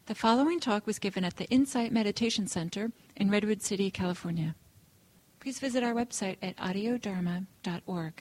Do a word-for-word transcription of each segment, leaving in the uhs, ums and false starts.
The following talk was given at the Insight Meditation Center in Redwood City, California. Please visit our website at audio dharma dot org.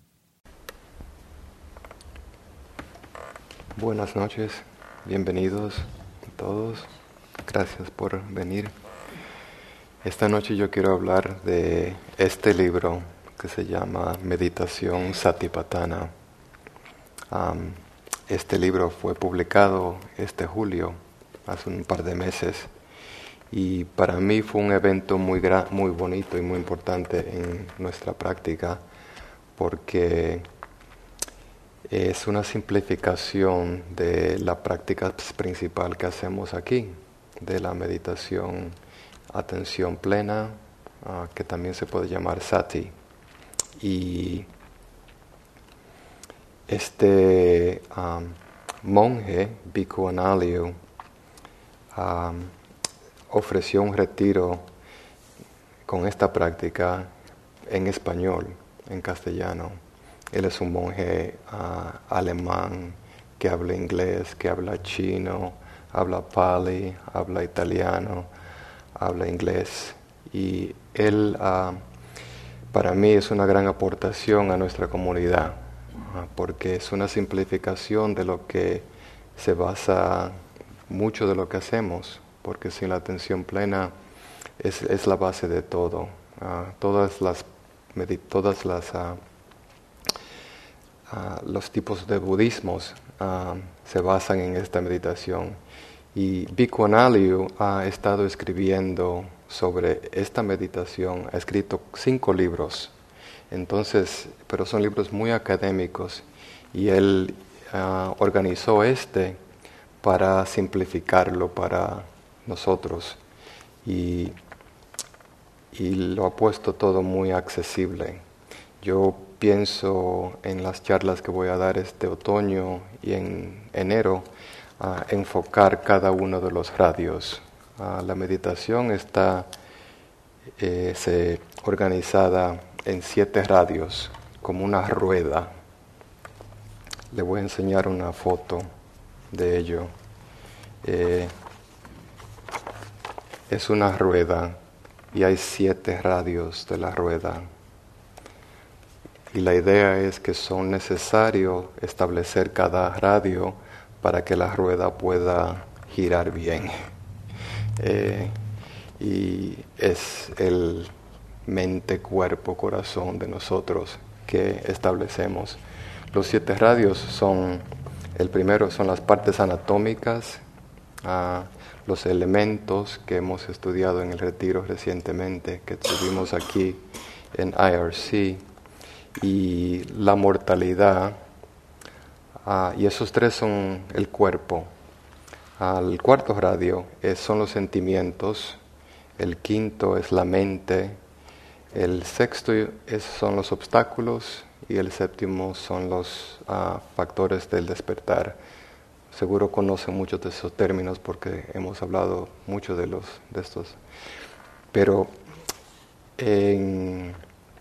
Buenas noches, bienvenidos a todos. Gracias por venir. Esta noche yo quiero hablar de este libro que se llama Meditación Satipatthana. Um, este libro fue publicado este julio, hace un par de meses, y para mí fue un evento muy, gra- muy bonito y muy importante en nuestra práctica, porque es una simplificación de la práctica principal que hacemos aquí, de la meditación atención plena, uh, que también se puede llamar sati. Y este um, monje, Bhikkhu Analayo, um, ofreció un retiro con esta práctica en español, en castellano. Él es un monje uh, alemán que habla inglés, que habla chino, habla pali, habla italiano, habla inglés. Y él, uh, para mí, es una gran aportación a nuestra comunidad, uh, porque es una simplificación de lo que se basa mucho de lo que hacemos, porque sin la atención plena es, es la base de todo. Uh, todas las, todas las uh, Uh, los tipos de budismos uh, se basan en esta meditación. Y Bhikkhu Analayo ha estado escribiendo sobre esta meditación, ha escrito cinco libros, entonces, pero son libros muy académicos, y él uh, organizó este para simplificarlo para nosotros, y, y lo ha puesto todo muy accesible. Yo pienso en las charlas que voy a dar este otoño y en enero, uh, enfocar cada uno de los radios. Uh, la meditación está eh, se, organizada en siete radios, como una rueda. Le voy a enseñar una foto de ello. Eh, es una rueda y hay siete radios de la rueda. Y la idea es que son necesarios establecer cada radio para que la rueda pueda girar bien. Eh, y es el mente, cuerpo, corazón de nosotros que establecemos. Los siete radios son, el primero son las partes anatómicas, uh, los elementos que hemos estudiado en el retiro recientemente, que tuvimos aquí en I R C, y la mortalidad, uh, y esos tres son el cuerpo. Uh, el cuarto radio es, son los sentimientos, el quinto es la mente, el sexto es, son los obstáculos, y el séptimo son los uh, factores del despertar. Seguro conocen muchos de esos términos porque hemos hablado mucho de, los, de estos. Pero en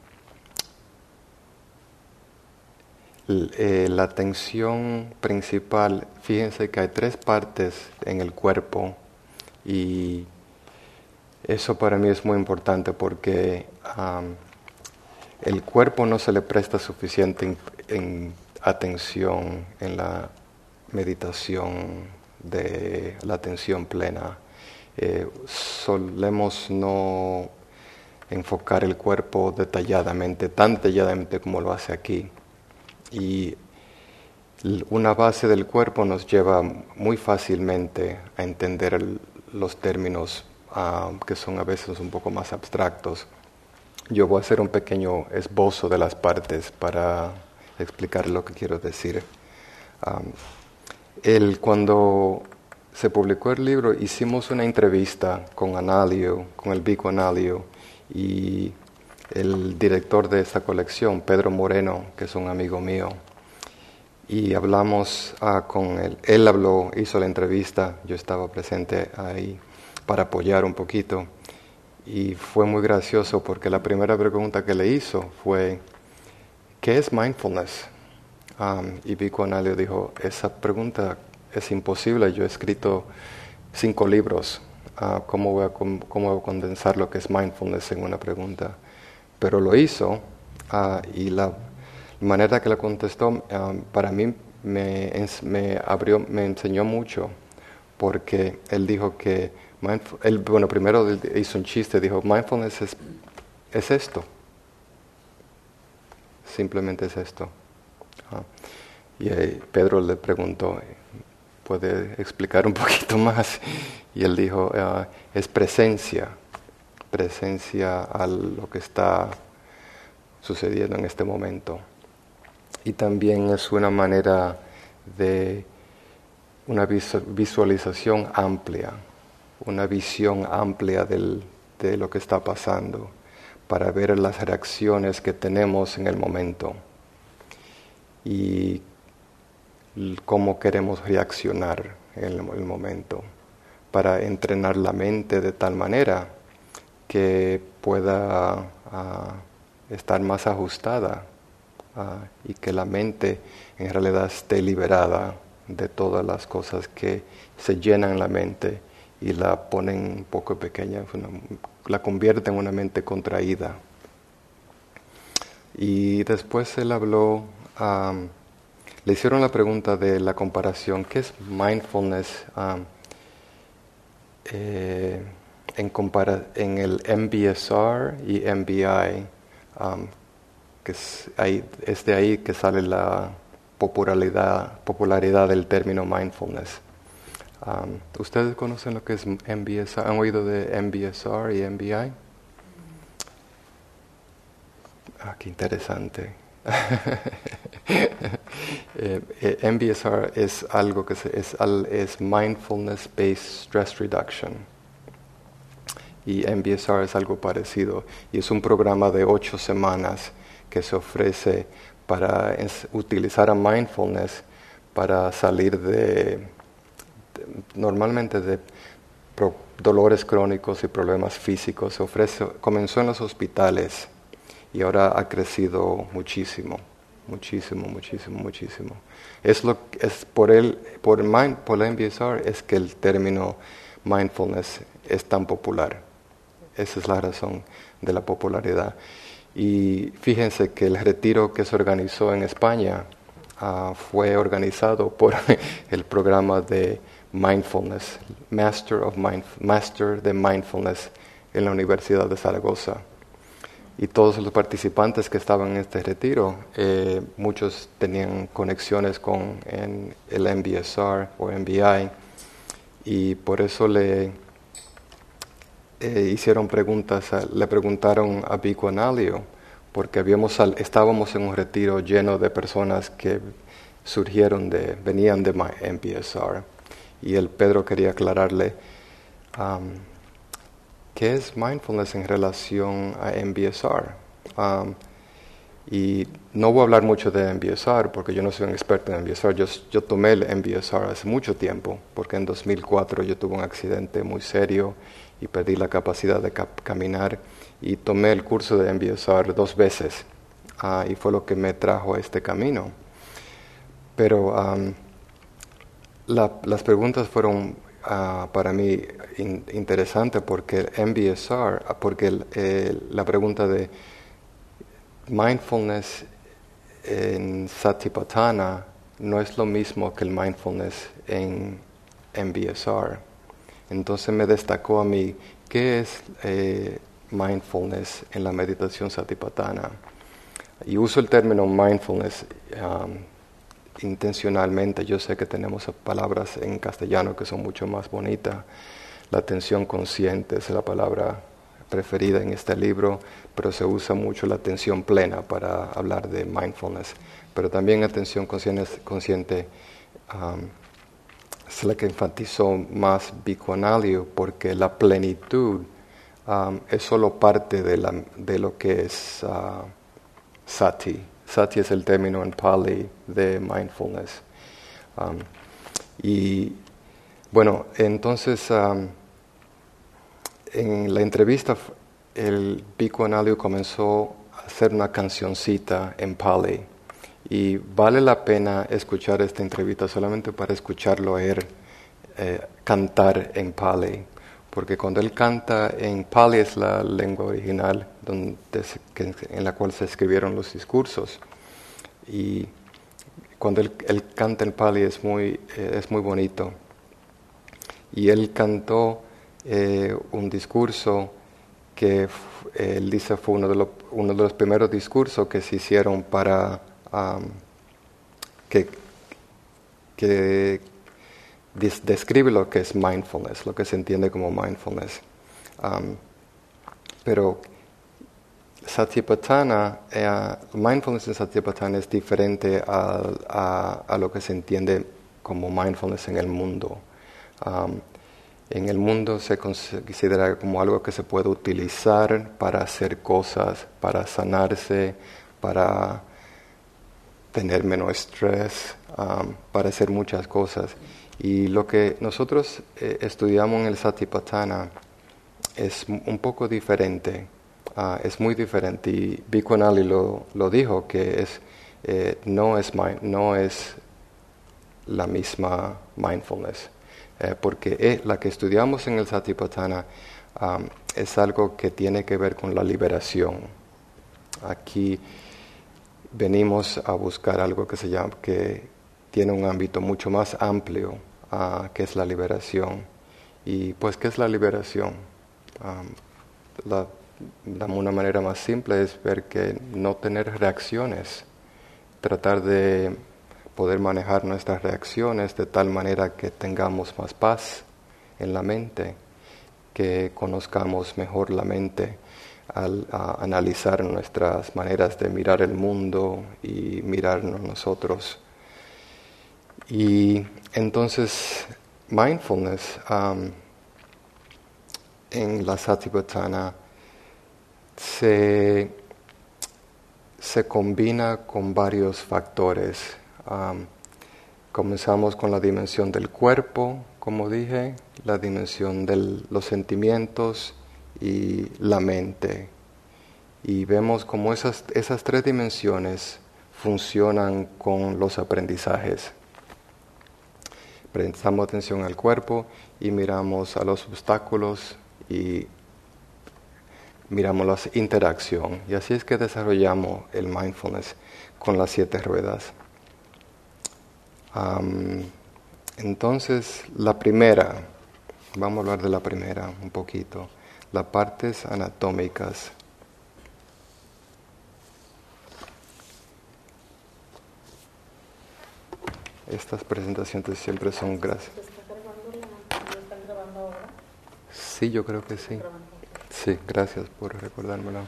Eh, la atención principal, fíjense que hay tres partes en el cuerpo, y eso para mí es muy importante porque um, el cuerpo no se le presta suficiente en, en atención en la meditación de la atención plena. Eh, solemos no enfocar el cuerpo detalladamente, tan detalladamente como lo hace aquí. Y una base del cuerpo nos lleva muy fácilmente a entender el, los términos uh, que son a veces un poco más abstractos. Yo voy a hacer un pequeño esbozo de las partes para explicar lo que quiero decir. Um, el, cuando se publicó el libro, hicimos una entrevista con Analayo, con el Bhikkhu Analayo, y el director de esta colección, Pedro Moreno, que es un amigo mío, y hablamos uh, con él. Él habló, hizo la entrevista, yo estaba presente ahí para apoyar un poquito, y fue muy gracioso porque la primera pregunta que le hizo fue, ¿qué es mindfulness? Um, y Bhikkhu Analayo dijo, esa pregunta es imposible, yo he escrito cinco libros. Uh, ¿cómo, voy a, cómo, ¿Cómo voy a condensar lo que es mindfulness en una pregunta? Pero lo hizo uh, y la manera que la contestó um, para mí me, me abrió, me enseñó mucho, porque él dijo que, mindful, él, bueno, primero hizo un chiste, dijo, mindfulness es, es esto, simplemente es esto. Uh, y eh, Pedro le preguntó, ¿puede explicar un poquito más? Y él dijo, uh, es presencia, presencia a lo que está sucediendo en este momento. Y también es una manera de una visualización amplia, una visión amplia del, de lo que está pasando, para ver las reacciones que tenemos en el momento y cómo queremos reaccionar en el, el momento, para entrenar la mente de tal manera que pueda uh, estar más ajustada uh, y que la mente en realidad esté liberada de todas las cosas que se llenan en la mente y la ponen un poco pequeña, una, la convierte en una mente contraída. Y después él habló, um, le hicieron la pregunta de la comparación, ¿qué es mindfulness um, eh, en, compara- en el M B S R y M B I? Um, que es, ahí, es de ahí que sale la popularidad, popularidad del término mindfulness. Um, ¿Ustedes conocen lo que es M B S R? ¿Han oído de M B S R y M B I? Ah, qué interesante. eh, eh, M B S R es algo que se, es, es Mindfulness Based Stress Reduction. Y M B S R es algo parecido. Y es un programa de ocho semanas que se ofrece para es, utilizar a mindfulness para salir de, de normalmente de pro, dolores crónicos y problemas físicos. Se ofrece, comenzó en los hospitales y ahora ha crecido muchísimo, muchísimo, muchísimo, muchísimo. Es lo es por el por mind, por la M B S R es que el término mindfulness es tan popular. Esa es la razón de la popularidad. Y fíjense que el retiro que se organizó en España uh, fue organizado por el programa de Mindfulness, Master of Mind, Master de Mindfulness en la Universidad de Zaragoza. Y todos los participantes que estaban en este retiro, eh, muchos tenían conexiones con en el M B S R o M B I, y por eso le eh, hicieron preguntas, a, le preguntaron a Bhikkhu Analayo, porque habíamos al, estábamos en un retiro lleno de personas que surgieron de, venían de M B S R, y el Pedro quería aclararle um, ¿qué es mindfulness en relación a M B S R? Um, y no voy a hablar mucho de M B S R porque yo no soy un experto en M B S R. Yo, yo tomé el M B S R hace mucho tiempo, porque en dos mil cuatro yo tuve un accidente muy serio y perdí la capacidad de cap- caminar y tomé el curso de M B S R dos veces uh, y fue lo que me trajo a este camino. Pero um, la, las preguntas fueron Uh, para mí in, interesante porque el M B S R, porque el, el, la pregunta de mindfulness en Satipatthana no es lo mismo que el mindfulness en M B S R. Entonces me destacó a mí qué es eh, mindfulness en la meditación Satipatthana. Y uso el término mindfulness um, intencionalmente. Yo sé que tenemos palabras en castellano que son mucho más bonitas. La atención consciente es la palabra preferida en este libro, pero se usa mucho la atención plena para hablar de mindfulness. Pero también atención consciente, consciente um, es la que enfatizó más Bhikkhu Analayo, porque la plenitud um, es solo parte de, la, de lo que es uh, sati. Sati es el término en Pali de mindfulness. Um, y bueno, entonces um, en la entrevista el Bhikkhu Analayo comenzó a hacer una cancioncita en Pali. Y vale la pena escuchar esta entrevista solamente para escucharlo a él eh, cantar en Pali, porque cuando él canta en Pali es la lengua original donde se, que, en la cual se escribieron los discursos, y cuando él, él canta en Pali es muy, eh, es muy bonito. Y él cantó eh, un discurso que f- él dice fue uno de, los, uno de los primeros discursos que se hicieron para um, que, que des- describe lo que es mindfulness, lo que se entiende como mindfulness. Um, pero Satipatthana, eh, mindfulness en Satipatthana es diferente a, a, a lo que se entiende como mindfulness en el mundo. Um, en el mundo se considera como algo que se puede utilizar para hacer cosas, para sanarse, para tener menos estrés, um, para hacer muchas cosas. Y lo que nosotros eh, estudiamos en el Satipatthana es un poco diferente, uh, es muy diferente. Y Bhikkhu Anali lo, lo dijo, que es, eh, no, es mind, no es la misma mindfulness. Eh, porque eh, la que estudiamos en el Satipatthana um, es algo que tiene que ver con la liberación. Aquí venimos a buscar algo que se llama, que tiene un ámbito mucho más amplio, uh, que es la liberación. Y pues, ¿qué es la liberación? Um, la, la, una manera más simple es ver que no tener reacciones, tratar de poder manejar nuestras reacciones de tal manera que tengamos más paz en la mente, que conozcamos mejor la mente al a analizar nuestras maneras de mirar el mundo y mirarnos nosotros. Y entonces, mindfulness um, en la Satipatthana se, se combina con varios factores. Um, comenzamos con la dimensión del cuerpo, como dije, la dimensión de los sentimientos y la mente. Y vemos cómo esas, esas tres dimensiones funcionan con los aprendizajes. Prestamos atención al cuerpo y miramos a los obstáculos y miramos la interacción. Y así es que desarrollamos el mindfulness con las siete ruedas. Um, entonces, la primera, vamos a hablar de la primera un poquito, las partes anatómicas. Estas presentaciones siempre son gracias. ¿Se está grabando la, ¿lo están grabando ahora? Sí, yo creo que sí. Sí, gracias por recordármelo.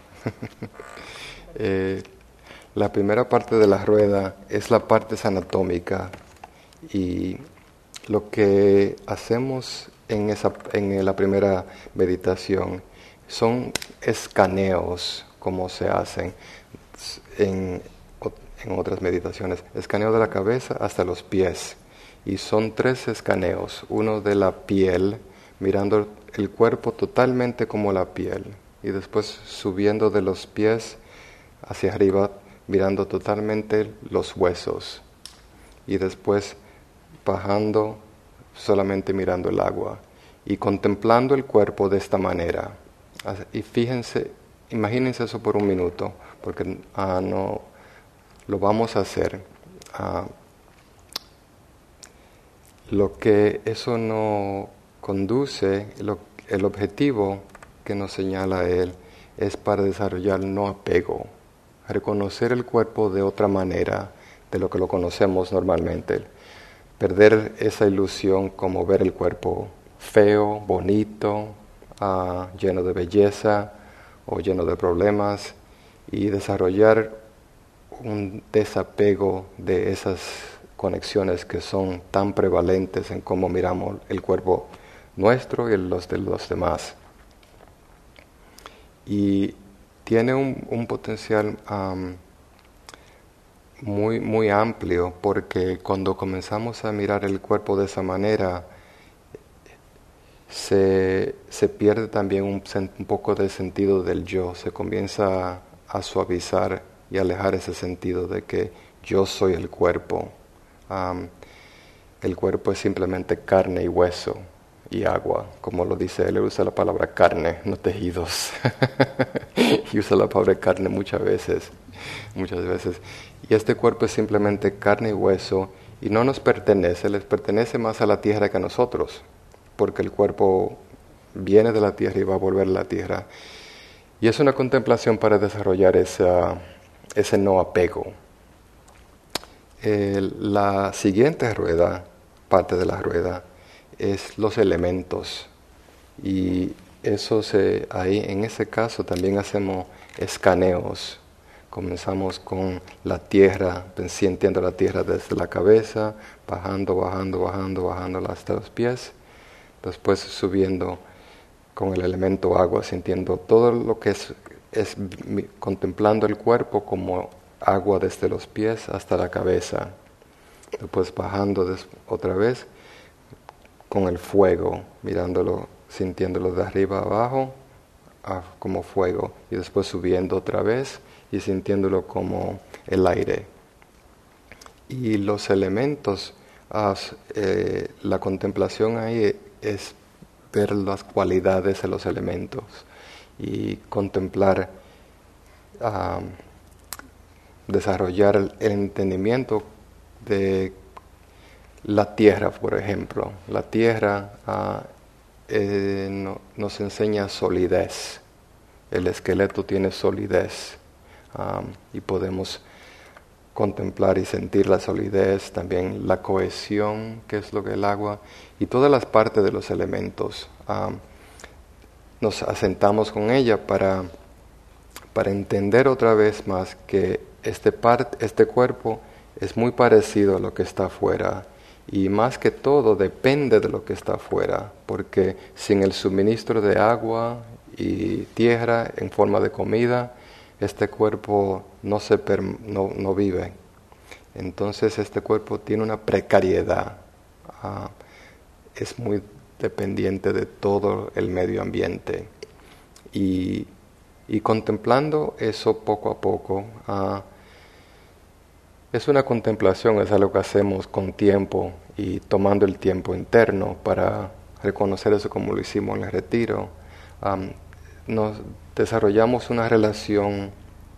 eh, la primera parte de la rueda es la parte anatómica. Y lo que hacemos en, esa, en la primera meditación son escaneos, como se hacen en, en otras meditaciones. Escaneo de la cabeza hasta los pies. Y son tres escaneos. Uno de la piel, mirando el cuerpo totalmente como la piel. Y después subiendo de los pies hacia arriba, mirando totalmente los huesos. Y después bajando, solamente mirando el agua y contemplando el cuerpo de esta manera. Y fíjense, imagínense eso por un minuto, porque uh, no lo vamos a hacer. Uh, lo que eso no conduce, lo, el objetivo que nos señala él es para desarrollar no apego, reconocer el cuerpo de otra manera de lo que lo conocemos normalmente. Perder esa ilusión como ver el cuerpo feo, bonito, uh, lleno de belleza o lleno de problemas, y desarrollar un desapego de esas conexiones que son tan prevalentes en cómo miramos el cuerpo nuestro y los de los demás. Y tiene un, un potencial um, muy, muy amplio, porque cuando comenzamos a mirar el cuerpo de esa manera, se, se pierde también un, un poco del sentido del yo, se comienza a, a suavizar y alejar ese sentido de que yo soy el cuerpo. Um, el cuerpo es simplemente carne y hueso y agua, como lo dice él. Él usa la palabra carne, no tejidos. Y usa la palabra carne muchas veces, muchas veces. Y este cuerpo es simplemente carne y hueso y no nos pertenece, les pertenece más a la tierra que a nosotros, porque el cuerpo viene de la tierra y va a volver a la tierra. Y es una contemplación para desarrollar esa, ese no apego. Eh, la siguiente rueda, parte de la rueda, es los elementos. Y eso se, ahí en ese caso también hacemos escaneos. Comenzamos con la tierra, sintiendo la tierra desde la cabeza, bajando, bajando, bajando, bajando hasta los pies. Después subiendo con el elemento agua, sintiendo todo lo que es, es contemplando el cuerpo como agua desde los pies hasta la cabeza. Después bajando des, otra vez con el fuego, mirándolo, sintiéndolo de arriba a abajo a, como fuego. Y después subiendo otra vez y sintiéndolo como el aire. Y los elementos, uh, eh, la contemplación ahí es ver las cualidades de los elementos y contemplar, uh, desarrollar el, el entendimiento de la tierra, por ejemplo. La tierra uh, eh, no, nos enseña solidez. El esqueleto tiene solidez um, y podemos contemplar y sentir la solidez, también la cohesión, que es lo que el agua, y todas las partes de los elementos. Um, nos asentamos con ella para, para entender otra vez más que este, part, este cuerpo es muy parecido a lo que está afuera, y más que todo depende de lo que está afuera, porque sin el suministro de agua y tierra en forma de comida, este cuerpo no, se per, no, no vive. Entonces este cuerpo tiene una precariedad, uh, es muy dependiente de todo el medio ambiente. Y, y contemplando eso poco a poco, uh, es una contemplación, es algo que hacemos con tiempo y tomando el tiempo interno para reconocer eso como lo hicimos en el retiro. Um, nos desarrollamos una relación,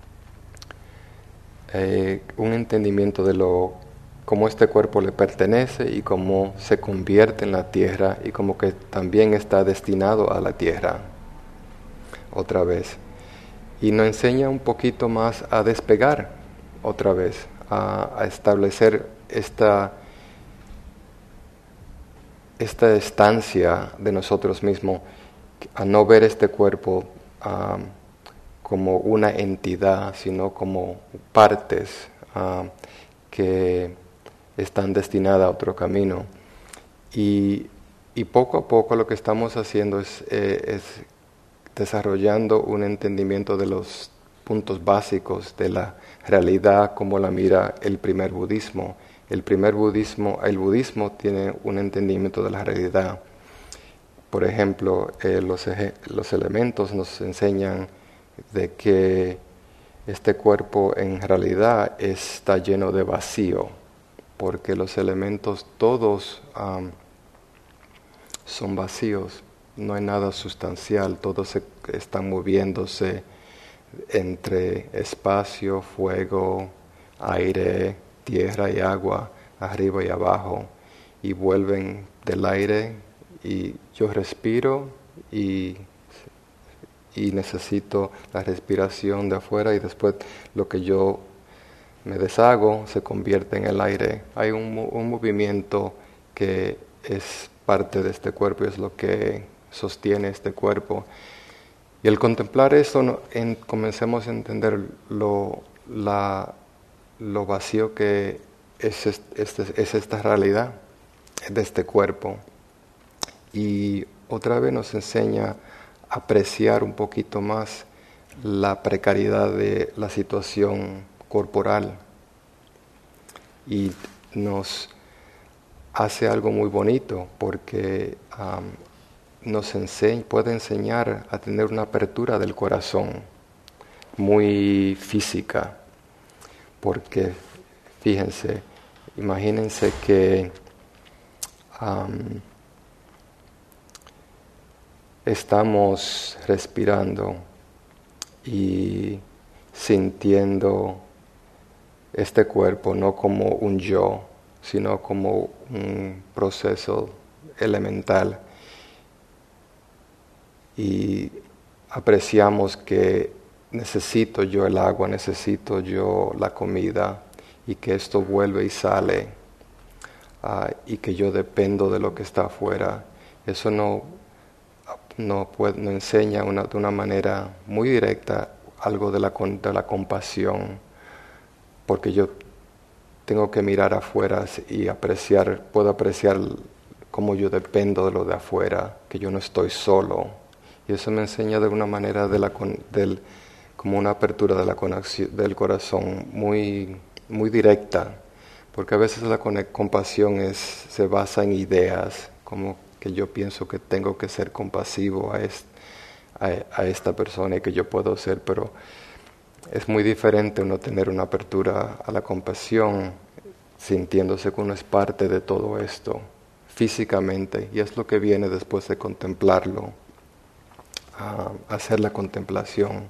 eh, un entendimiento de lo cómo este cuerpo le pertenece y cómo se convierte en la tierra y como que también está destinado a la tierra otra vez. Y nos enseña un poquito más a despegar otra vez, a, a establecer esta, esta estancia de nosotros mismos, a no ver este cuerpo um, como una entidad, sino como partes uh, que están destinadas a otro camino. Y, y poco a poco lo que estamos haciendo es, eh, es desarrollando un entendimiento de los puntos básicos de la realidad como la mira el primer budismo. El primer budismo, el budismo tiene un entendimiento de la realidad. Por ejemplo, eh, los, eje, los elementos nos enseñan de que este cuerpo en realidad está lleno de vacío, porque los elementos todos um, son vacíos, no hay nada sustancial, todos se, están moviéndose entre espacio, fuego, aire, tierra y agua, arriba y abajo, y vuelven del aire. Y yo respiro y, y necesito la respiración de afuera y después lo que yo me deshago se convierte en el aire. Hay un, un movimiento que es parte de este cuerpo y es lo que sostiene este cuerpo. Y al contemplar eso, no, en, comencemos a entender lo, la, lo vacío que es, este, es esta realidad de este cuerpo. Y otra vez nos enseña a apreciar un poquito más la precariedad de la situación corporal y nos hace algo muy bonito porque um, nos enseña, puede enseñar a tener una apertura del corazón muy física, porque fíjense, imagínense que um, estamos respirando y sintiendo este cuerpo no como un yo, sino como un proceso elemental. Y apreciamos que necesito yo el agua, necesito yo la comida, y que esto vuelve y sale, uh, y que yo dependo de lo que está afuera. Eso no, no, puede, no enseña una, de una manera muy directa algo de la, de la compasión, porque yo tengo que mirar afuera y apreciar, puedo apreciar cómo yo dependo de lo de afuera, que yo no estoy solo. Y eso me enseña de una manera de la, del, como una apertura de la conexión, del corazón muy, muy directa, porque a veces la compasión es, se basa en ideas, como que yo pienso que tengo que ser compasivo a, est, a, a esta persona y que yo puedo ser, pero es muy diferente uno tener una apertura a la compasión, sintiéndose que uno es parte de todo esto, físicamente, y es lo que viene después de contemplarlo, a hacer la contemplación.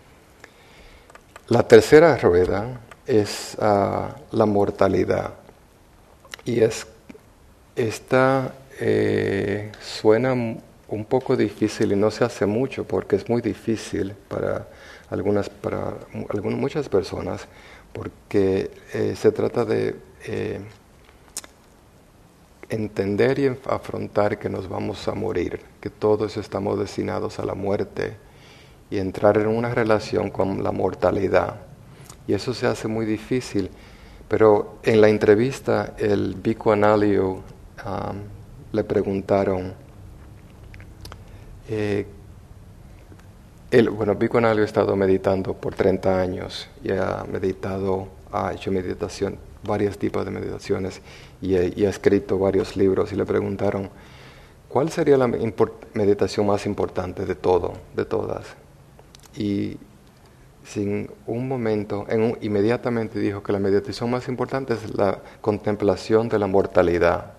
La tercera rueda es uh, la mortalidad, y es esta eh, suena un poco difícil y no se hace mucho porque es muy difícil para algunas, para algunas, muchas personas, porque eh, se trata de eh, entender y afrontar que nos vamos a morir, que todos estamos destinados a la muerte, y entrar en una relación con la mortalidad. Y eso se hace muy difícil, pero en la entrevista el Bhikkhu Analayo um, le preguntaron, eh, él, bueno, Bhikkhu Analayo ha estado meditando por treinta años y ha meditado, ha hecho meditación, varios tipos de meditaciones, y, y ha escrito varios libros, y le preguntaron, ¿cuál sería la meditación más importante de todo, de todas? Y sin un momento, en un, inmediatamente dijo que la meditación más importante es la contemplación de la mortalidad.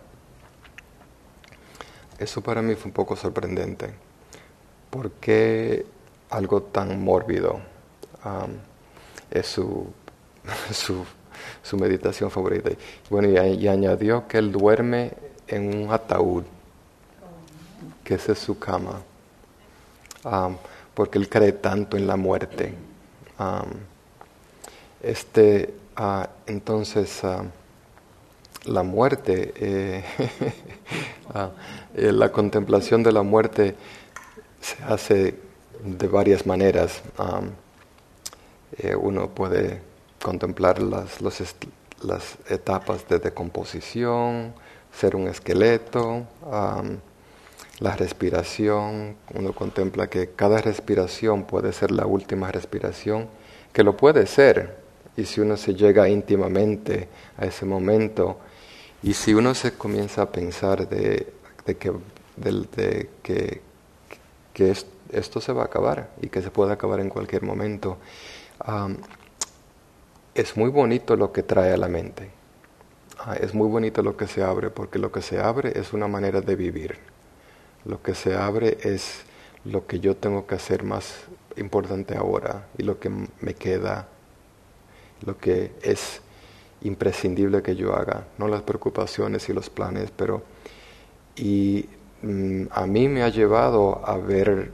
Eso para mí fue un poco sorprendente. ¿Por qué algo tan mórbido um, es su, su, su meditación favorita? Bueno, y, y añadió que él duerme en un ataúd, que esa es su cama. Um, porque él cree tanto en la muerte. Um, este, uh, entonces, uh, la muerte, eh, uh, eh, la contemplación de la muerte se hace de varias maneras. Um, eh, uno puede contemplar las, los est- las etapas de decomposición, ser un esqueleto, um, la respiración. Uno contempla que cada respiración puede ser la última respiración, que lo puede ser, y si uno se llega íntimamente a ese momento, y si uno se comienza a pensar de, de, que, de, de que, que es, esto se va a acabar, y que se puede acabar en cualquier momento, um, es muy bonito lo que trae a la mente. Uh, es muy bonito lo que se abre, porque lo que se abre es una manera de vivir. Lo que se abre es lo que yo tengo que hacer más importante ahora, y lo que me queda, lo que es imprescindible que yo haga, no las preocupaciones y los planes, pero y mm, a mí me ha llevado a ver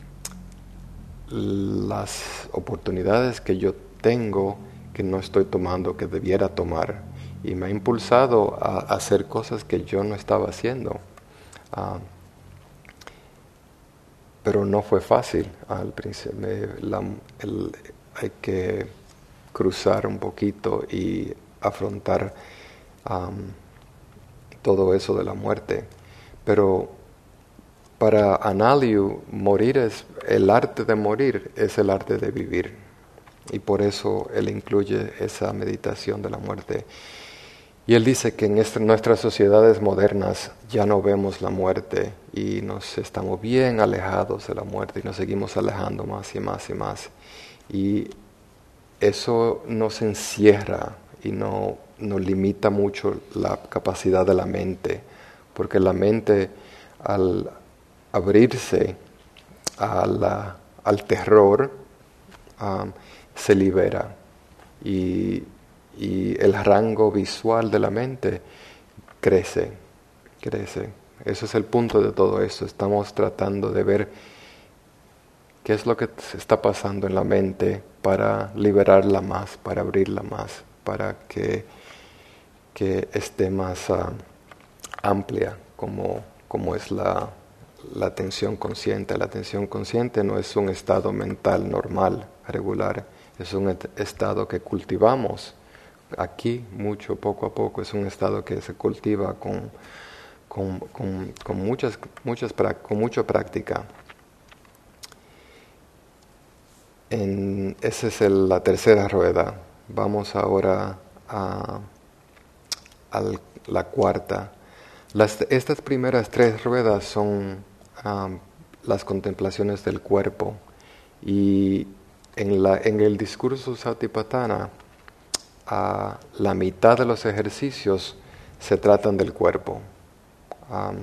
las oportunidades que yo tengo que no estoy tomando, que debiera tomar, y me ha impulsado a, a hacer cosas que yo no estaba haciendo. Uh, Pero no fue fácil al principio. La, el, hay que cruzar un poquito y afrontar um, todo eso de la muerte. Pero para Analayo, morir es, el arte de morir es el arte de vivir. Y por eso él incluye esa meditación de la muerte. Y él dice que en este, nuestras sociedades modernas ya no vemos la muerte y nos estamos bien alejados de la muerte y nos seguimos alejando más y más y más. Y eso nos encierra y no, nos limita mucho la capacidad de la mente, porque la mente al abrirse a la, al terror um, se libera y, y el rango visual de la mente crece, crece. Ese es el punto de todo esto. Estamos tratando de ver qué es lo que está pasando en la mente para liberarla más, para abrirla más, para que, que esté más uh, amplia como, como es la, la atención consciente. La atención consciente no es un estado mental normal, regular, es un et- estado que cultivamos aquí mucho, poco a poco. Es un estado que se cultiva con, con, con, con, muchas, muchas, con mucha práctica. En, esa es el, la tercera rueda. Vamos ahora a, a la cuarta. Las, estas primeras tres ruedas son um, las contemplaciones del cuerpo. Y en, la, en el discurso Satipatthana, uh, la mitad de los ejercicios se tratan del cuerpo. Um,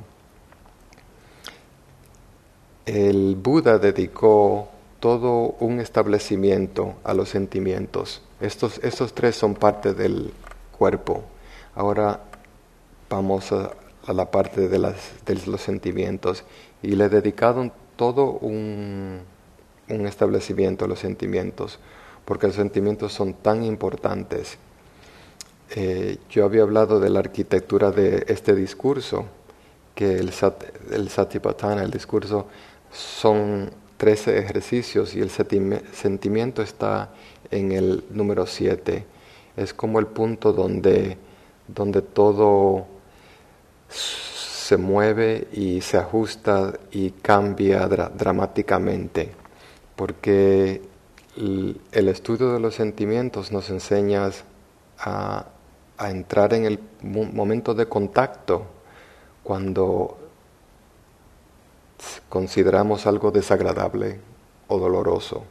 el Buda dedicó todo un establecimiento a los sentimientos. Estos, estos tres son parte del cuerpo. Ahora vamos a, a la parte de, las, de los sentimientos. Y le dedicaron todo un, un establecimiento a los sentimientos, porque los sentimientos son tan importantes. Eh, yo había hablado de la arquitectura de este discurso, que el, sat, el Satipatthana, el discurso, son trece ejercicios y el sentimiento está en el número siete. Es como el punto donde, donde todo se mueve y se ajusta y cambia dra- dramáticamente, porque el, el estudio de los sentimientos nos enseña a, a entrar en el mo- momento de contacto cuando consideramos algo desagradable o doloroso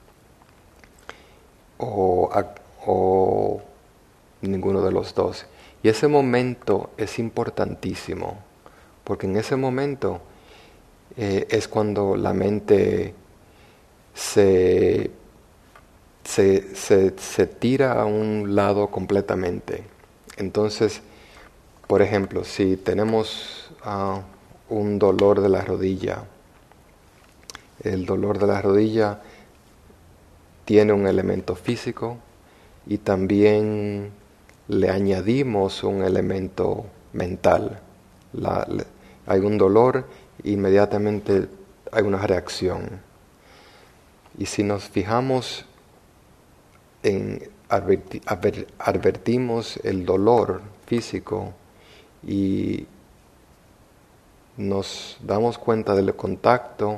o, o ninguno de los dos. Y ese momento es importantísimo, porque en ese momento eh, es cuando la mente se, se, se, se tira a un lado completamente. Entonces, por ejemplo, si tenemos uh, un dolor de la rodilla, el dolor de la rodilla tiene un elemento físico y también le añadimos un elemento mental. La, le, hay un dolor, inmediatamente hay una reacción. Y si nos fijamos en adverti, adver, advertimos el dolor físico y nos damos cuenta del contacto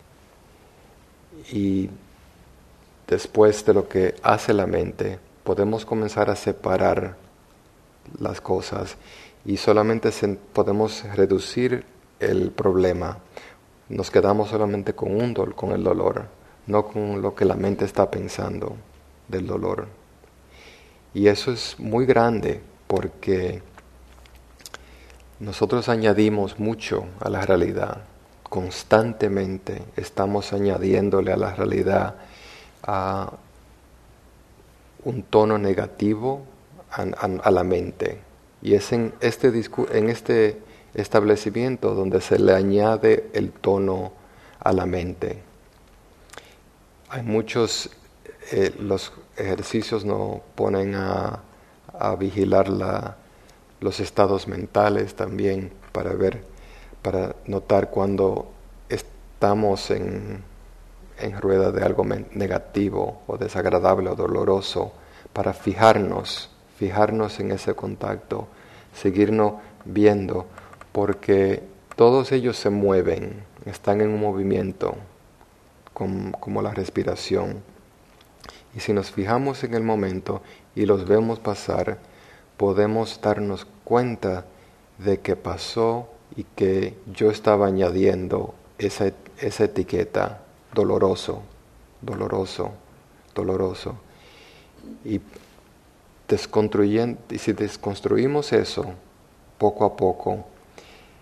y después de lo que hace la mente, podemos comenzar a separar las cosas y solamente se, podemos reducir el problema. Nos quedamos solamente con un dol, con el dolor, no con lo que la mente está pensando del dolor. Y eso es muy grande porque nosotros añadimos mucho a la realidad. Constantemente estamos añadiéndole a la realidad a un tono negativo a, a, a la mente. Y es en este, discu- en este establecimiento donde se le añade el tono a la mente. Hay muchos, eh, los ejercicios nos ponen a, a vigilar la, los estados mentales también para ver, para notar cuando estamos en, en rueda de algo negativo o desagradable o doloroso, para fijarnos, fijarnos en ese contacto, seguirnos viendo, porque todos ellos se mueven, están en un movimiento, como, como la respiración. Y si nos fijamos en el momento y los vemos pasar, podemos darnos cuenta de que pasó y que yo estaba añadiendo esa, esa etiqueta, doloroso, doloroso, doloroso. Y, desconstruyendo, y si desconstruimos eso poco a poco,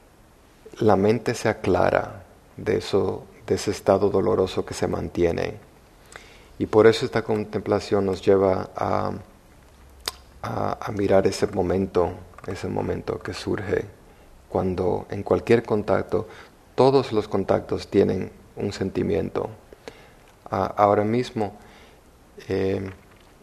la mente se aclara de, eso, de ese estado doloroso que se mantiene. Y por eso esta contemplación nos lleva a, a, a mirar ese momento, ese momento que surge cuando en cualquier contacto, todos los contactos tienen un sentimiento. Uh, ahora mismo eh,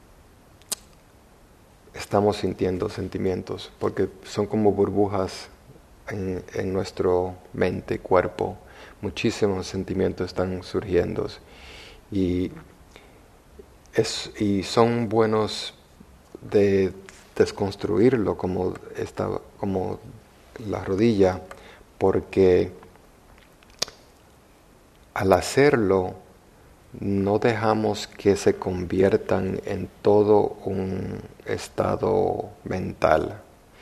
estamos sintiendo sentimientos porque son como burbujas en, en nuestro mente y cuerpo. Muchísimos sentimientos están surgiendo y, es, y son buenos de desconstruirlo como, esta, como la rodilla, porque al hacerlo no dejamos que se conviertan en todo un estado mental.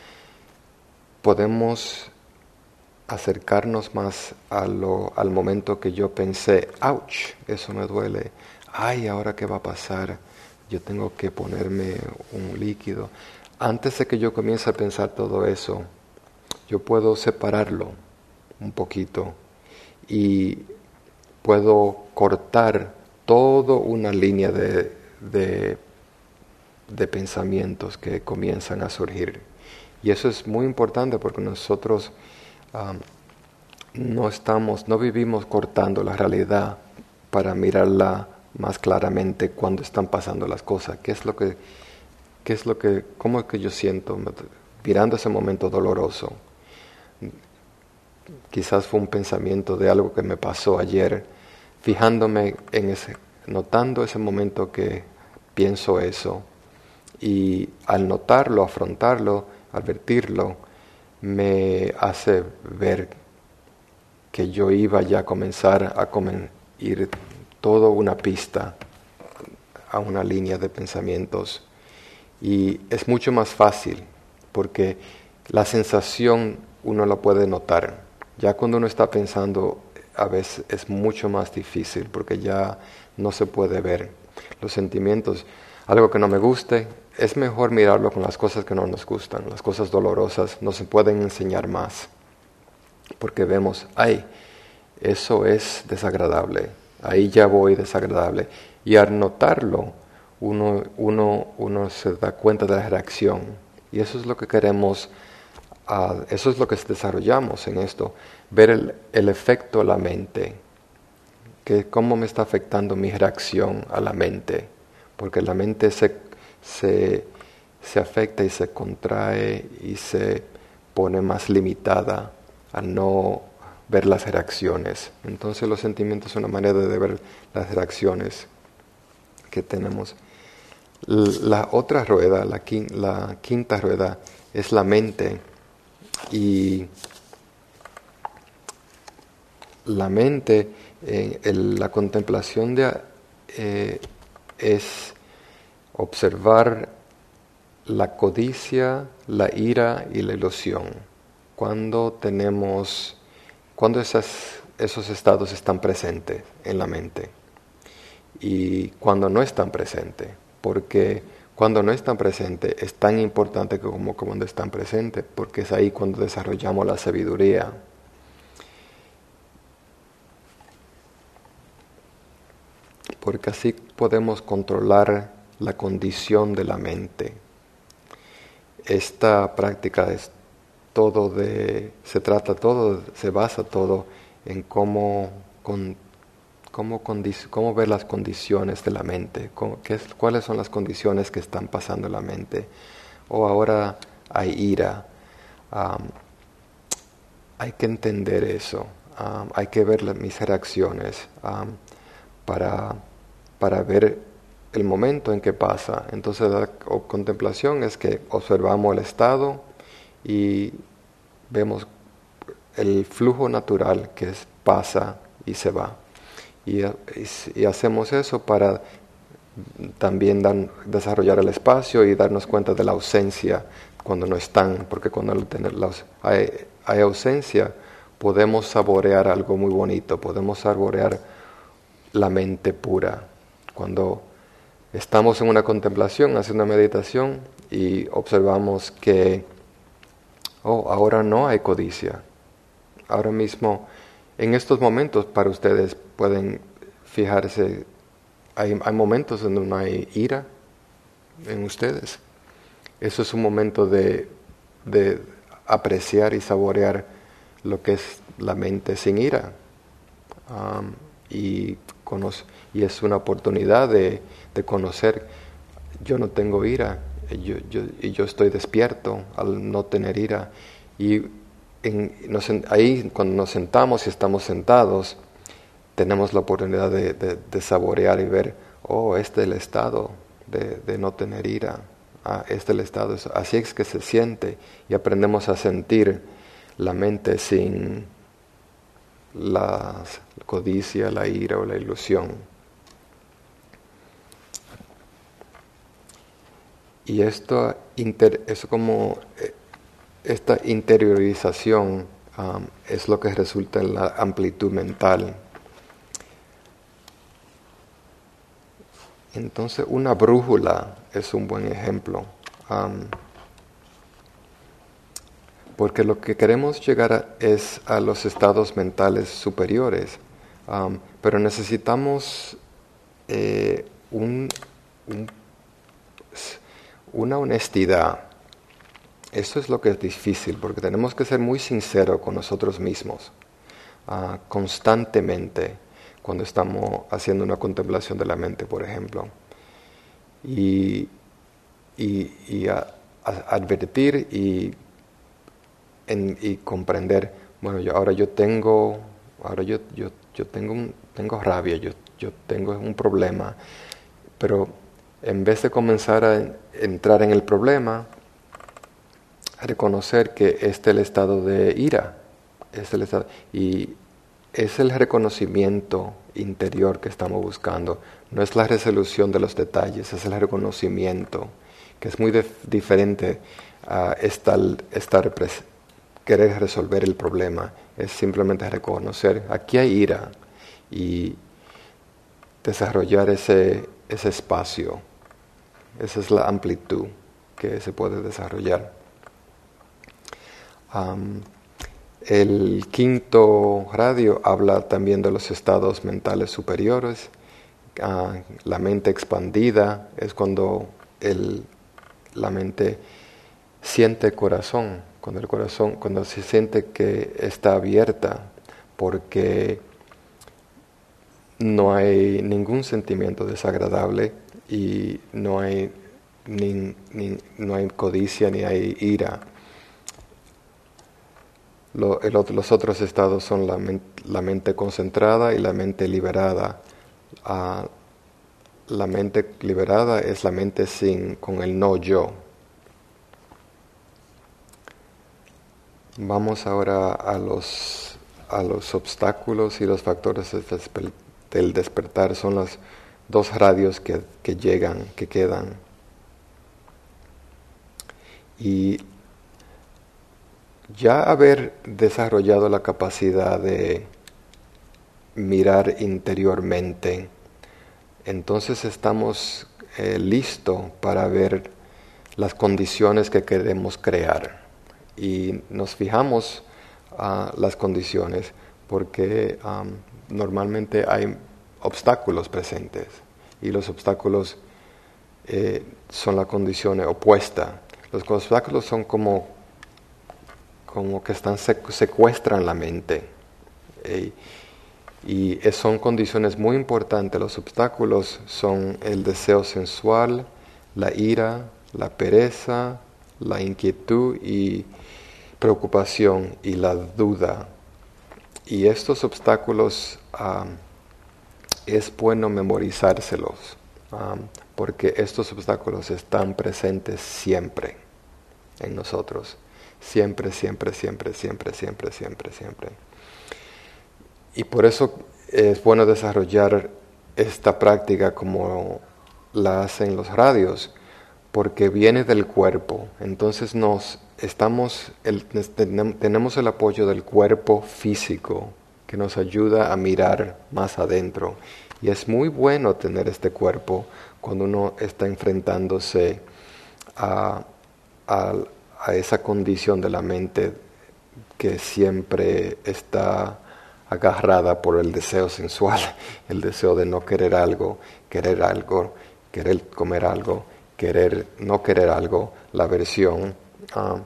Podemos acercarnos más a lo, al momento que yo pensé, ouch, eso me duele, ay, ahora qué va a pasar, yo tengo que ponerme un líquido. Antes de que yo comience a pensar todo eso, yo puedo separarlo un poquito y puedo cortar toda una línea de, de, de pensamientos que comienzan a surgir. Y eso es muy importante porque nosotros um, no estamos, no vivimos cortando la realidad para mirarla más claramente cuando están pasando las cosas. ¿Qué es lo que, qué es lo que, cómo es que yo siento mirando ese momento doloroso? Quizás fue un pensamiento de algo que me pasó ayer, fijándome en ese, notando ese momento que pienso eso, y al notarlo, afrontarlo, advertirlo, me hace ver que yo iba ya a comenzar a comen, ir toda una pista a una línea de pensamientos, y es mucho más fácil porque la sensación uno la puede notar. Ya cuando uno está pensando, a veces es mucho más difícil porque ya no se puede ver los sentimientos. Algo que no me guste, es mejor mirarlo con las cosas que no nos gustan. Las cosas dolorosas no se pueden enseñar más porque vemos, ay, eso es desagradable, ahí ya voy desagradable. Y al notarlo, uno, uno, uno se da cuenta de la reacción. Y eso es lo que queremos. Uh, eso es lo que desarrollamos en esto, ver el, el efecto a la mente, que cómo me está afectando mi reacción a la mente, porque la mente se, se, se afecta y se contrae y se pone más limitada a no ver las reacciones. Entonces los sentimientos son una manera de ver las reacciones que tenemos. La otra rueda, la, quin, la quinta rueda, es la mente. Y la mente, eh, el, la contemplación de, eh, es observar la codicia, la ira y la ilusión. Cuando tenemos, cuando esas, esos estados están presentes en la mente y cuando no están presentes, porque cuando no están presentes es tan importante como cuando están presentes, porque es ahí cuando desarrollamos la sabiduría. Porque así podemos controlar la condición de la mente. Esta práctica es todo de, se trata todo, se basa todo en cómo con, Cómo, condic- cómo ver las condiciones de la mente, cómo, qué es, cuáles son las condiciones que están pasando en la mente. O ahora hay ira, um, hay que entender eso, um, hay que ver la, mis reacciones um, para, para ver el momento en que pasa. Entonces la o, contemplación es que observamos el estado y vemos el flujo natural que es, pasa y se va. Y, y, y hacemos eso para también dan, desarrollar el espacio y darnos cuenta de la ausencia cuando no están, porque cuando hay, hay ausencia podemos saborear algo muy bonito, podemos saborear la mente pura. Cuando estamos en una contemplación, haciendo una meditación y observamos que, oh, ahora no hay codicia, ahora mismo, en estos momentos para ustedes pueden fijarse, hay, hay momentos en donde no hay ira en ustedes. Eso es un momento de, de apreciar y saborear lo que es la mente sin ira. Um, y, conoce, y es una oportunidad de, de conocer, yo no tengo ira, yo, yo, y yo estoy despierto al no tener ira. Y en, nos, ahí cuando nos sentamos y estamos sentados, tenemos la oportunidad de, de, de saborear y ver, oh, este es el estado de, de no tener ira, ah, este es el estado, así es que se siente, y aprendemos a sentir la mente sin la codicia, la ira o la ilusión. Y esto, inter, es como esta interiorización um, es lo que resulta en la amplitud mental. Entonces, una brújula es un buen ejemplo, um, porque lo que queremos llegar a, es a los estados mentales superiores, um, pero necesitamos eh, un, un, una honestidad. Eso es lo que es difícil, porque tenemos que ser muy sinceros con nosotros mismos, uh, constantemente, cuando estamos haciendo una contemplación de la mente, por ejemplo. Y, y, y a, a advertir y, en, y comprender, bueno, yo, ahora yo tengo, ahora yo, yo, yo tengo, un, tengo rabia, yo, yo tengo un problema, pero en vez de comenzar a entrar en el problema, reconocer que este es el estado de ira, este es el estado, y es el reconocimiento interior que estamos buscando. No es la resolución de los detalles, es el reconocimiento, que es muy de, diferente a estar, estar pres, querer resolver el problema. Es simplemente reconocer, aquí hay ira, y desarrollar ese, ese espacio. Esa es la amplitud que se puede desarrollar. Um, El quinto radio habla también de los estados mentales superiores. Uh, la mente expandida es cuando el, la mente siente corazón, cuando el corazón, cuando se siente que está abierta, porque no hay ningún sentimiento desagradable y no hay, ni, ni, no hay codicia ni hay ira. Lo, el, los otros estados son la, men, la mente concentrada y la mente liberada. Uh, la mente liberada es la mente sin, con el no yo. Vamos ahora a los, a los obstáculos y los factores del despertar. Son los dos radios que, que llegan, que quedan. Y ya haber desarrollado la capacidad de mirar interiormente, entonces estamos eh, listos para ver las condiciones que queremos crear. Y nos fijamos uh, las condiciones porque um, normalmente hay obstáculos presentes y los obstáculos eh, son la condición opuesta. Los obstáculos son como como que están secuestran la mente. Eh, y son condiciones muy importantes. Los obstáculos son el deseo sensual, la ira, la pereza, la inquietud y preocupación y la duda. Y estos obstáculos um, es bueno memorizárselos, um, porque estos obstáculos están presentes siempre en nosotros. Siempre, siempre, siempre, siempre, siempre, siempre, siempre. Y por eso es bueno desarrollar esta práctica como la hacen los radios, porque viene del cuerpo. Entonces nos estamos, el, tenemos el apoyo del cuerpo físico que nos ayuda a mirar más adentro. Y es muy bueno tener este cuerpo cuando uno está enfrentándose a, a a esa condición de la mente que siempre está agarrada por el deseo sensual, el deseo de no querer algo, querer algo, querer comer algo, querer no querer algo, la aversión uh,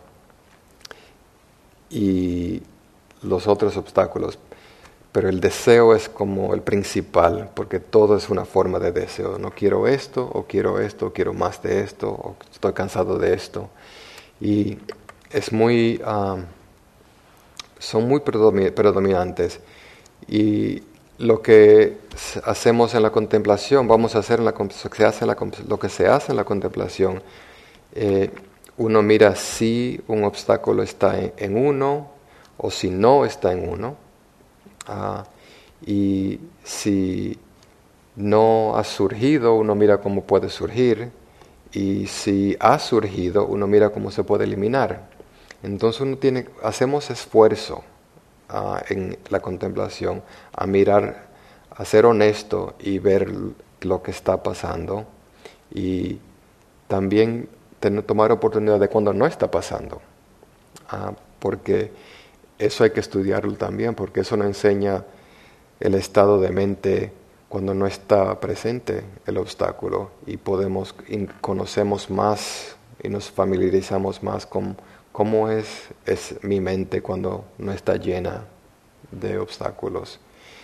y los otros obstáculos. Pero el deseo es como el principal, porque todo es una forma de deseo. No quiero esto, o quiero esto, o quiero más de esto, o estoy cansado de esto. Y es muy, um, son muy predominantes. Y lo que hacemos en la contemplación, vamos a hacer en la, se hace en la, lo que se hace en la contemplación, eh, uno mira si un obstáculo está en, en uno, o si no está en uno. Uh, y si no ha surgido, uno mira cómo puede surgir, y si ha surgido, uno mira cómo se puede eliminar. Entonces uno tiene, hacemos esfuerzo uh, en la contemplación a mirar, a ser honesto y ver lo que está pasando, y también tener, tomar oportunidad de cuando no está pasando, uh, porque eso hay que estudiarlo también, porque eso nos enseña el estado de mente cuando no está presente el obstáculo, y podemos y conocemos más y nos familiarizamos más con cómo es, es mi mente cuando no está llena de obstáculos.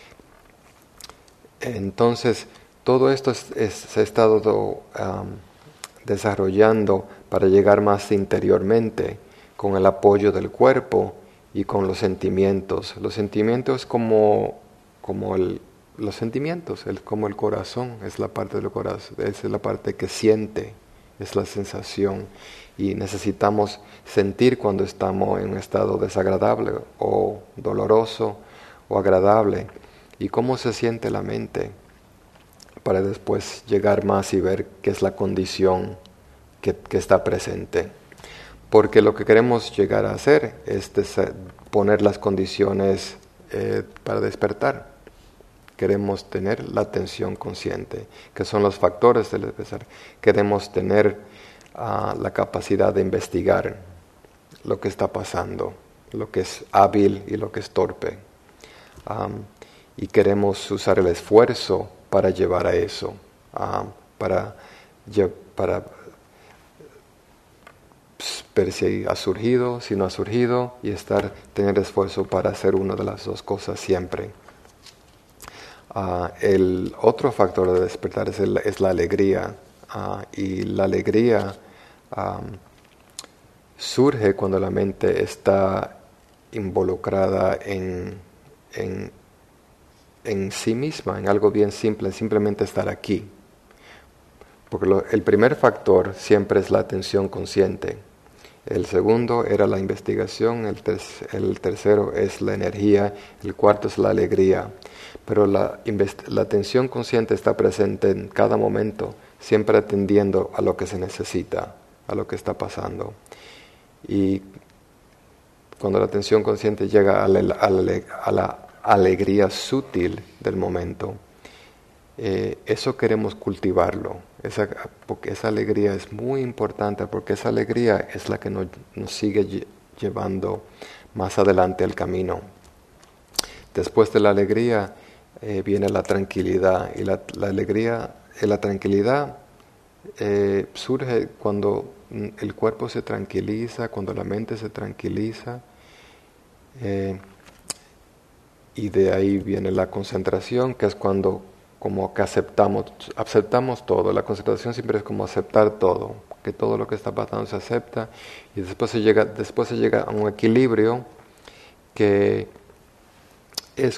Entonces, todo esto es, es, se ha estado um, desarrollando para llegar más interiormente con el apoyo del cuerpo y con los sentimientos. Los sentimientos como, como el, los sentimientos, es como el corazón, es la parte del corazón, es la parte que siente, es la sensación. Y necesitamos sentir cuando estamos en un estado desagradable o doloroso o agradable. Y cómo se siente la mente, para después llegar más y ver qué es la condición que, que está presente. Porque lo que queremos llegar a hacer es poner las condiciones eh, para despertar. Queremos tener la atención consciente, que son los factores del despertar. Queremos tener uh, la capacidad de investigar lo que está pasando, lo que es hábil y lo que es torpe. Um, y queremos usar el esfuerzo para llevar a eso, um, para, para ver si ha surgido, si no ha surgido, y estar, tener esfuerzo para hacer una de las dos cosas siempre. Uh, el otro factor de despertar es, el, es la alegría, uh, y la alegría um, surge cuando la mente está involucrada en, en, en sí misma, en algo bien simple, simplemente estar aquí. Porque lo, el primer factor siempre es la atención consciente. El segundo era la investigación, el, ter, el tercero es la energía, el cuarto es la alegría. Pero la, la atención consciente está presente en cada momento, siempre atendiendo a lo que se necesita, a lo que está pasando. Y cuando la atención consciente llega a la, a la, a la alegría sutil del momento, eh, eso queremos cultivarlo. Esa, porque esa alegría es muy importante, porque esa alegría es la que nos, nos sigue llevando más adelante el camino. Después de la alegría eh, viene la tranquilidad, y la, la alegría, eh, la tranquilidad eh, surge cuando el cuerpo se tranquiliza, cuando la mente se tranquiliza, eh, y de ahí viene la concentración, que es cuando como que aceptamos, aceptamos todo. La concentración siempre es como aceptar todo, que todo lo que está pasando se acepta, y después se llega, después se llega a un equilibrio que es,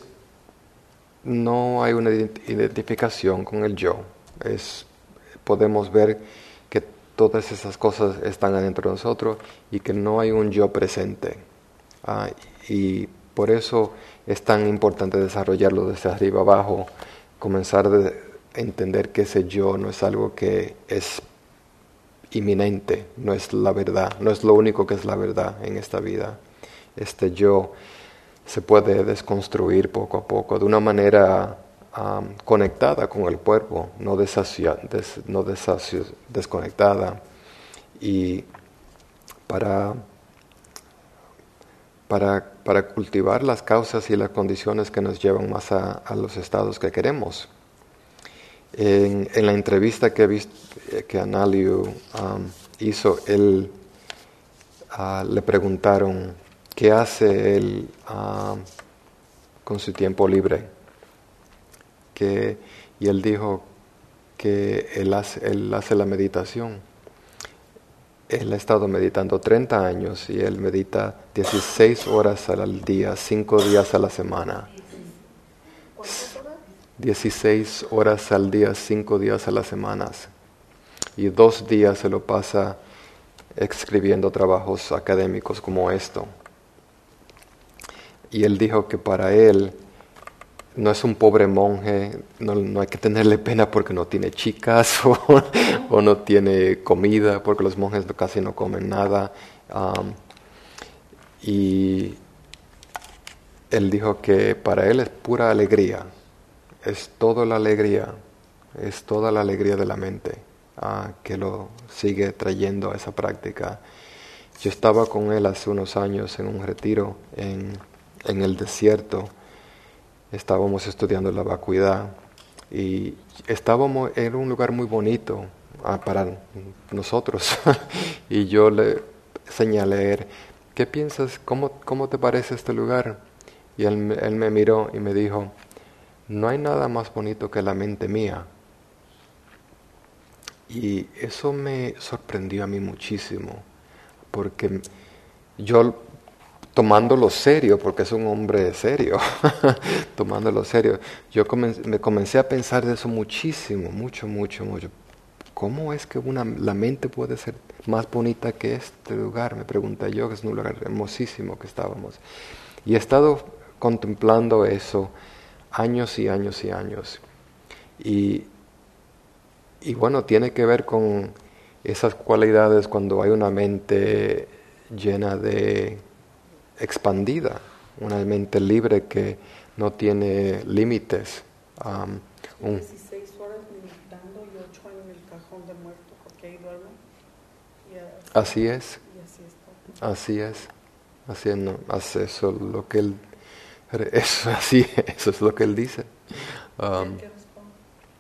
no hay una identificación con el yo. Es, podemos ver que todas esas cosas están adentro de nosotros y que no hay un yo presente. Ah, y por eso es tan importante desarrollarlo desde arriba abajo, comenzar a entender que ese yo no es algo que es inminente, no es la verdad, no es lo único que es la verdad en esta vida. Este yo se puede desconstruir poco a poco de una manera um, conectada con el cuerpo, no, desacia, des, no desacia, desconectada. Y para para, para cultivar las causas y las condiciones que nos llevan más a, a los estados que queremos. En, en la entrevista que, he visto, que Analiu um, hizo, él uh, le preguntaron qué hace él uh, con su tiempo libre. Que, y él dijo que él hace, él hace la meditación. Él ha estado meditando treinta años y él medita dieciséis horas al día, cinco días a la semana. dieciséis horas al día, cinco días a la semana. Y dos días se lo pasa escribiendo trabajos académicos como esto. Y él dijo que para él no es un pobre monje, no, no hay que tenerle pena porque no tiene chicas o, o no tiene comida, porque los monjes casi no comen nada. Um, y él dijo que para él es pura alegría, es toda la alegría, es toda la alegría de la mente uh, que lo sigue trayendo a esa práctica. Yo estaba con él hace unos años en un retiro en, en el desierto. Estábamos estudiando la vacuidad y estábamos en un lugar muy bonito ah, para nosotros. Y yo le señalé a él, ¿qué piensas? ¿Cómo, cómo te parece este lugar? Y él, él me miró y me dijo, no hay nada más bonito que la mente mía. Y eso me sorprendió a mí muchísimo, porque yo, tomándolo serio, porque es un hombre serio, tomándolo serio, yo comencé, me comencé a pensar de eso muchísimo, mucho, mucho, mucho. ¿Cómo es que una, la mente puede ser más bonita que este lugar? Me pregunté yo, que es un lugar hermosísimo que estábamos. Y he estado contemplando eso años y años y años. Y, y bueno, tiene que ver con esas cualidades cuando hay una mente llena de expandida, una mente libre que no tiene límites. Um, un, dieciséis horas meditando y ocho en el cajón de muerto, porque ahí duermo. Y así así, es, y así está. así es, así es, no, hace eso lo que él, eso, así, eso es lo que él dice. Um, ¿Qué responde?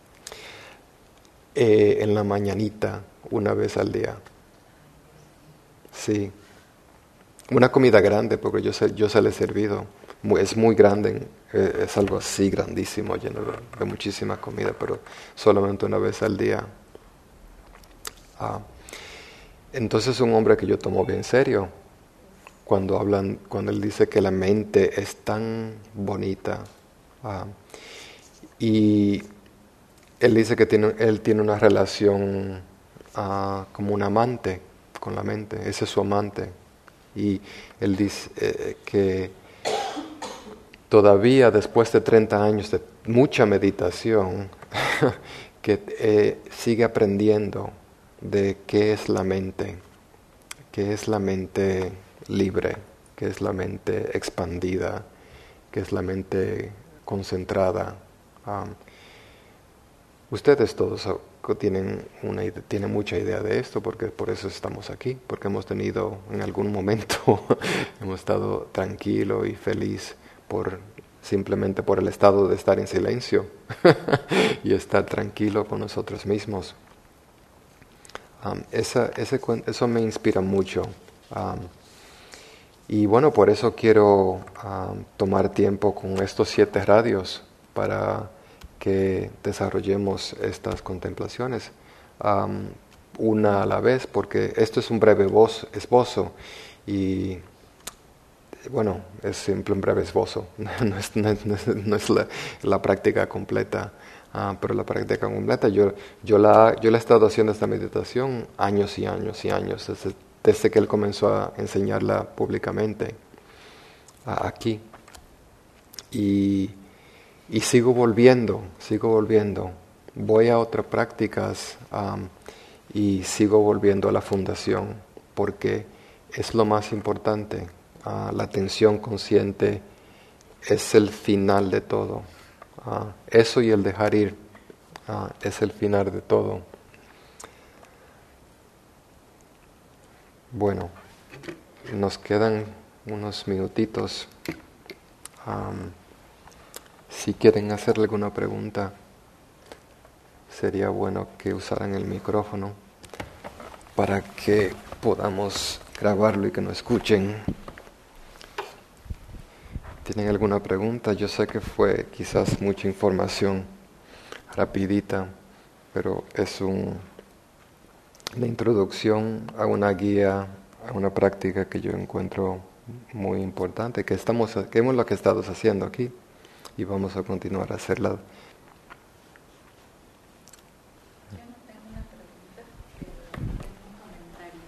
eh, en la mañanita, una vez al día. Sí. Una comida grande, porque yo se, yo se le he servido. Es muy grande, es algo así grandísimo, lleno de, de muchísima comida, pero solamente una vez al día. Ah. Entonces es un hombre que yo tomo bien serio. Cuando hablan, cuando él dice que la mente es tan bonita. Ah. Y él dice que tiene, él tiene una relación ah, como un amante con la mente. Ese es su amante. Y él dice eh, que todavía después de treinta años de mucha meditación, que eh, sigue aprendiendo de qué es la mente, qué es la mente libre, qué es la mente expandida, qué es la mente concentrada. Um, ustedes todos tienen una tienen mucha idea de esto, porque por eso estamos aquí, porque hemos tenido en algún momento hemos estado tranquilo y feliz por simplemente por el estado de estar en silencio y estar tranquilo con nosotros mismos. Um, esa, ese, eso me inspira mucho. Um, y bueno, por eso quiero um, tomar tiempo con estos siete radios para que desarrollemos estas contemplaciones um, una a la vez, porque esto es un breve voz, esbozo y bueno, es siempre un breve esbozo, no es, no es, no es, no es la, la práctica completa, uh, pero la práctica completa yo, yo, la, yo la he estado haciendo esta meditación años y años y años, desde, desde que él comenzó a enseñarla públicamente uh, aquí. Y Y sigo volviendo, sigo volviendo. Voy a otras prácticas um, y sigo volviendo a la fundación, porque es lo más importante. Uh, la atención consciente es el final de todo. Uh, eso y el dejar ir uh, es el final de todo. Bueno, nos quedan unos minutitos. Um, si quieren hacerle alguna pregunta, sería bueno que usaran el micrófono para que podamos grabarlo y que nos escuchen. ¿Tienen alguna pregunta? Yo sé que fue quizás mucha información rapidita, pero es un, una introducción a una guía, a una práctica que yo encuentro muy importante, que estamos, que hemos lo que estamos haciendo aquí y vamos a continuar a hacerla. Yo no tengo una pregunta, pero tengo un comentario.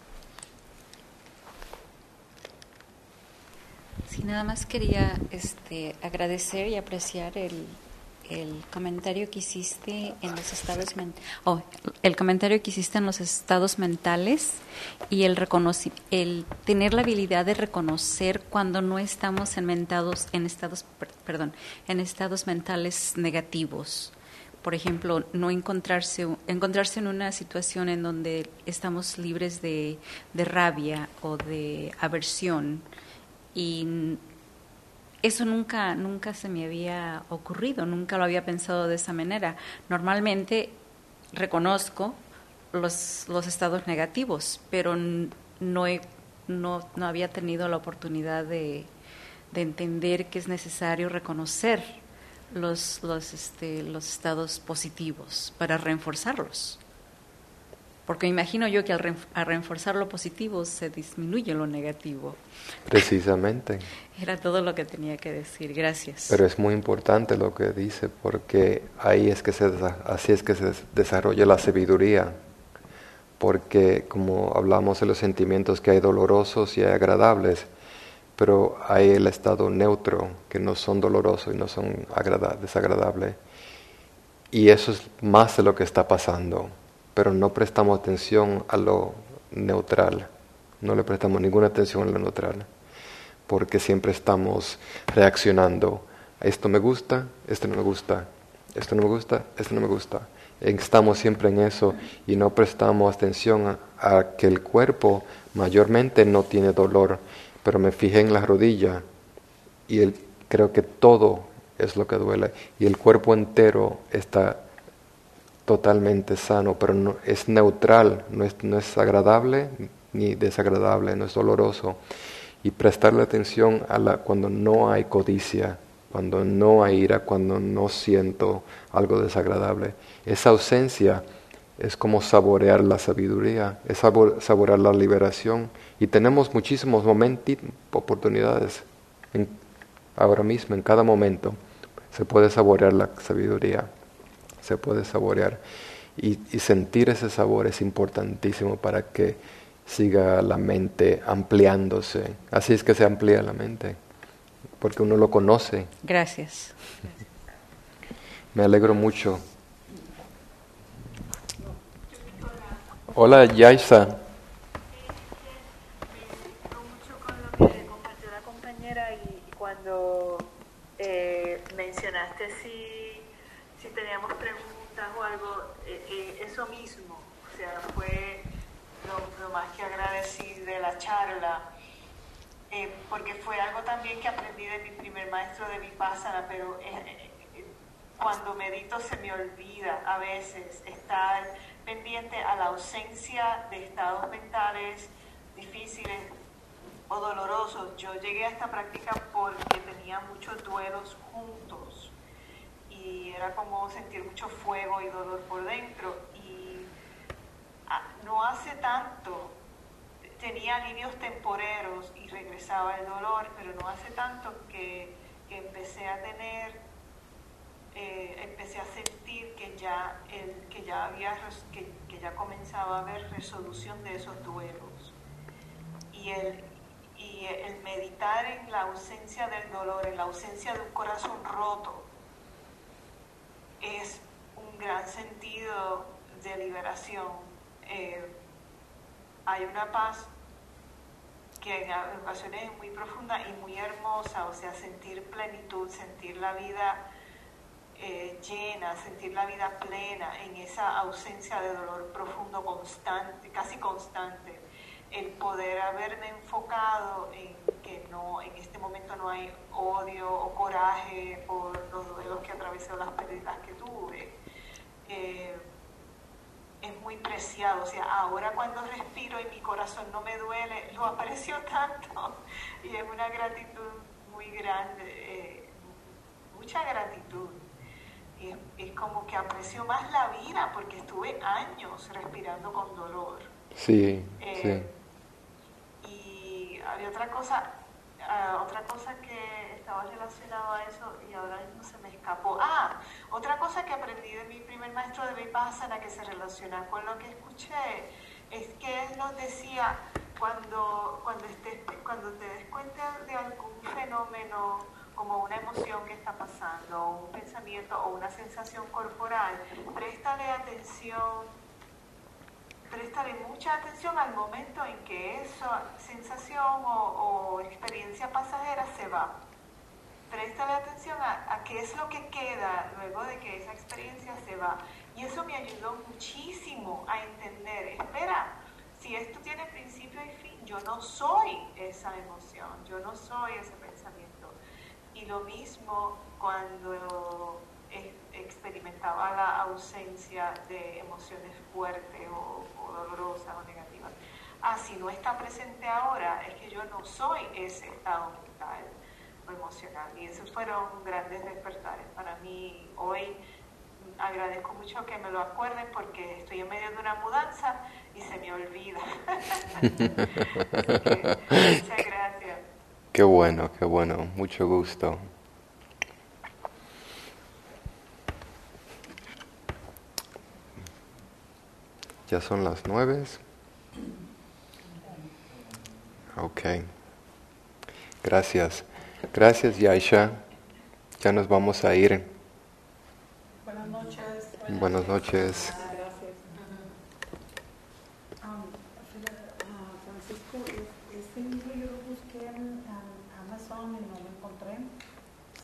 Sí, nada más quería este, agradecer y apreciar el, el comentario que hiciste en los estados mentales, oh, el comentario que hiciste en los estados mentales y el reconoci- el tener la habilidad de reconocer cuando no estamos en mentados, en estados, per- perdón, en estados mentales negativos. Por ejemplo, no encontrarse encontrarse en una situación en donde estamos libres de, de rabia o de aversión, y eso nunca nunca se me había ocurrido, nunca lo había pensado de esa manera. Normalmente reconozco los los estados negativos, pero no he, no no había tenido la oportunidad de de entender que es necesario reconocer los los este los estados positivos para reforzarlos. Porque imagino yo que al, re, al reforzar lo positivo se disminuye lo negativo. Precisamente. Era todo lo que tenía que decir. Gracias. Pero es muy importante lo que dice, porque ahí es que se, así es que se desarrolla la sabiduría. Porque como hablamos de los sentimientos, que hay dolorosos y hay agradables, pero hay el estado neutro, que no son dolorosos y no son agrada- desagradables. Y eso es más de lo que está pasando. Pero no prestamos atención a lo neutral, no le prestamos ninguna atención a lo neutral, porque siempre estamos reaccionando. Esto me gusta, esto no me gusta, esto no me gusta, esto no me gusta. Estamos siempre en eso y no prestamos atención a, a que el cuerpo mayormente no tiene dolor, pero me fijé en la rodilla y el, creo que todo es lo que duele y el cuerpo entero está totalmente sano, pero no, es neutral, no es, no es agradable ni desagradable, no es doloroso. Y prestarle atención a la, cuando no hay codicia, cuando no hay ira, cuando no siento algo desagradable. Esa ausencia es como saborear la sabiduría, es sabor, saborear la liberación. Y tenemos muchísimos momentos, oportunidades, en, ahora mismo, en cada momento, se puede saborear la sabiduría. Se puede saborear y, y sentir ese sabor es importantísimo para que siga la mente ampliándose. Así es que se amplía la mente, porque uno lo conoce. Gracias. Me alegro mucho. Hola, Yaisa. Me gustó mucho con lo que compartió la compañera y cuando eh, mencionaste si si teníamos preguntas o algo, eh, eh, eso mismo, o sea, fue lo, lo más que agradecí de la charla, eh, porque fue algo también que aprendí de mi primer maestro de Vipassana, pero eh, eh, cuando medito se me olvida a veces estar pendiente a la ausencia de estados mentales difíciles o dolorosos. Yo llegué a esta práctica porque tenía muchos duelos juntos y era como sentir mucho fuego y dolor por dentro, y ah, no hace tanto tenía alivios temporeros y regresaba el dolor, pero no hace tanto que, que empecé a tener eh, empecé a sentir que ya el, que ya había que, que ya comenzaba a haber resolución de esos duelos, y el y el meditar en la ausencia del dolor, en la ausencia de un corazón roto, es un gran sentido de liberación. Eh, hay una paz que en ocasiones es muy profunda y muy hermosa, o sea, sentir plenitud, sentir la vida eh, llena, sentir la vida plena en esa ausencia de dolor profundo, constante, casi constante. El poder haberme enfocado en que no, en este momento no hay odio o coraje por los duelos que atravesé o las pérdidas que tuve. Eh, es muy preciado, o sea, ahora cuando respiro y mi corazón no me duele, lo aprecio tanto y es una gratitud muy grande, eh, mucha gratitud. Y es, es como que aprecio más la vida porque estuve años respirando con dolor. Sí, eh, sí. Y había otra cosa, uh, otra cosa que estaba relacionado a eso y ahora mismo se me escapó. Ah, otra cosa que aprendí de mi primer maestro de Vipassana que se relaciona con lo que escuché es que él nos decía cuando, cuando, estés, cuando te des cuenta de algún fenómeno como una emoción que está pasando, un pensamiento o una sensación corporal, préstale atención, préstale mucha atención al momento en que esa sensación o, o experiencia pasajera se va. Préstale atención a, a qué es lo que queda luego de que esa experiencia se va. Y eso me ayudó muchísimo a entender, espera, si esto tiene principio y fin, yo no soy esa emoción, yo no soy ese pensamiento. Y lo mismo cuando experimentaba la ausencia de emociones fuertes o, o dolorosas o negativas. Ah, si no está presente ahora, es que yo no soy ese estado mental o emocional. Y esos fueron grandes despertares para mí. Hoy agradezco mucho que me lo acuerden porque estoy en medio de una mudanza y se me olvida. Así que, muchas gracias. Qué bueno, qué bueno, mucho gusto. Ya son las nueve. Ok. Gracias. Gracias, Yaisha. Ya nos vamos a ir. Buenas noches. Buenas noches. Gracias. Um, Francisco, este libro yo lo busqué